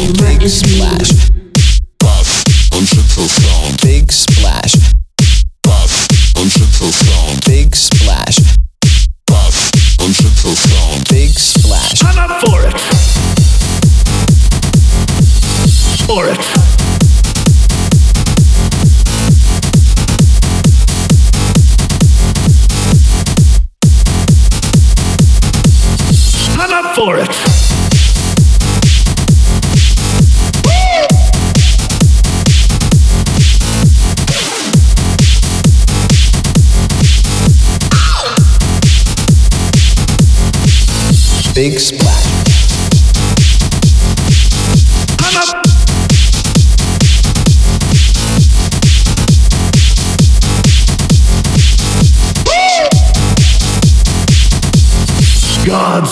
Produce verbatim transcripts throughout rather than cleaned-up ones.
Big splash. Bass und Schlüpfelsound. Big splash. Bass und Schlüpfelsound. Big splash. Bass und Schlüpfelsound. Big splash. I'm up for it. For it. I'm up for it. Big splash. I'm up. Gods.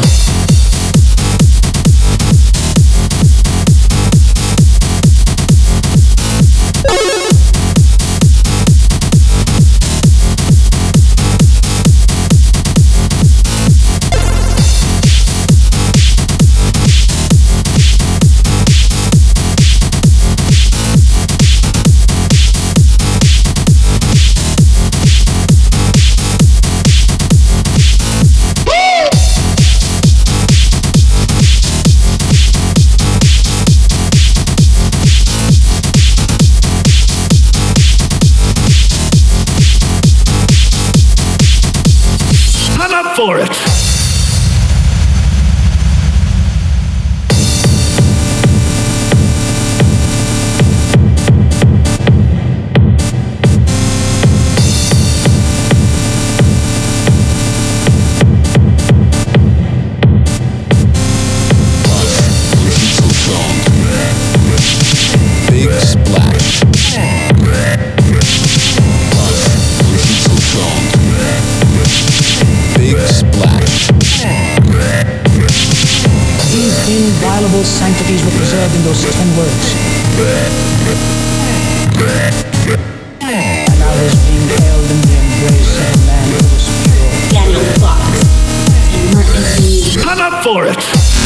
For it. Big splash. Big splash. These inviolable sanctities were preserved in those ten words. And I was being held in the embrace of a man who was pure. Daniel Fox and Martin Lee. I'm up for it.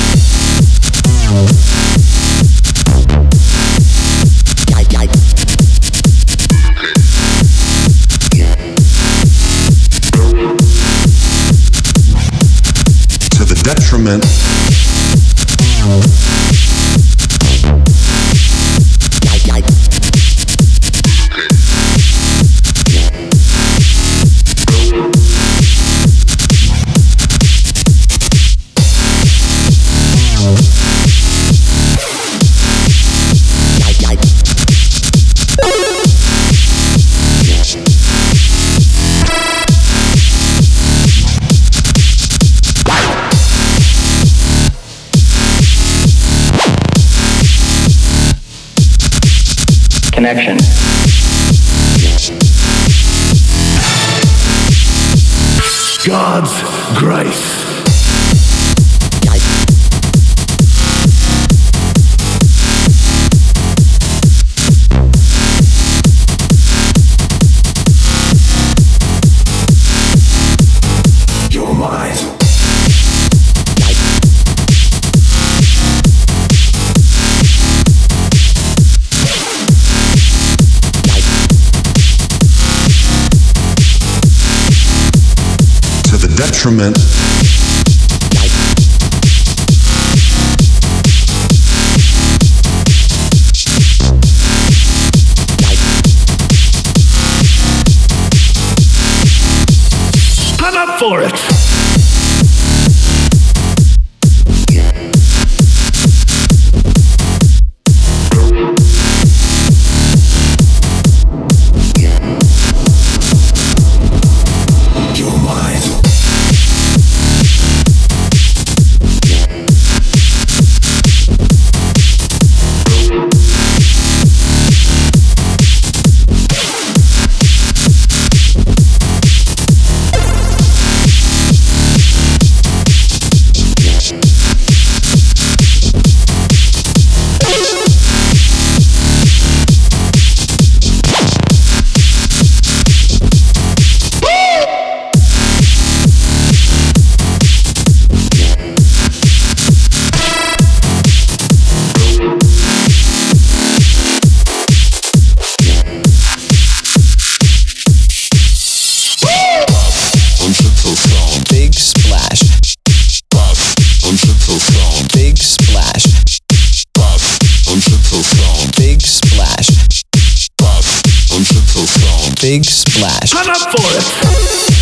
To the detriment. Connection. God's grace. You're mine. To the detriment. I'm up for it. You're mine. Big splash. I'm up for it.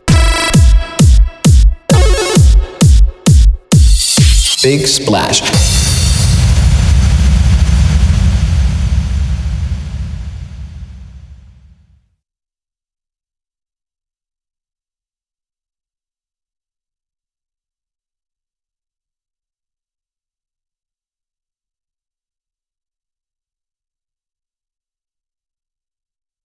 Big splash.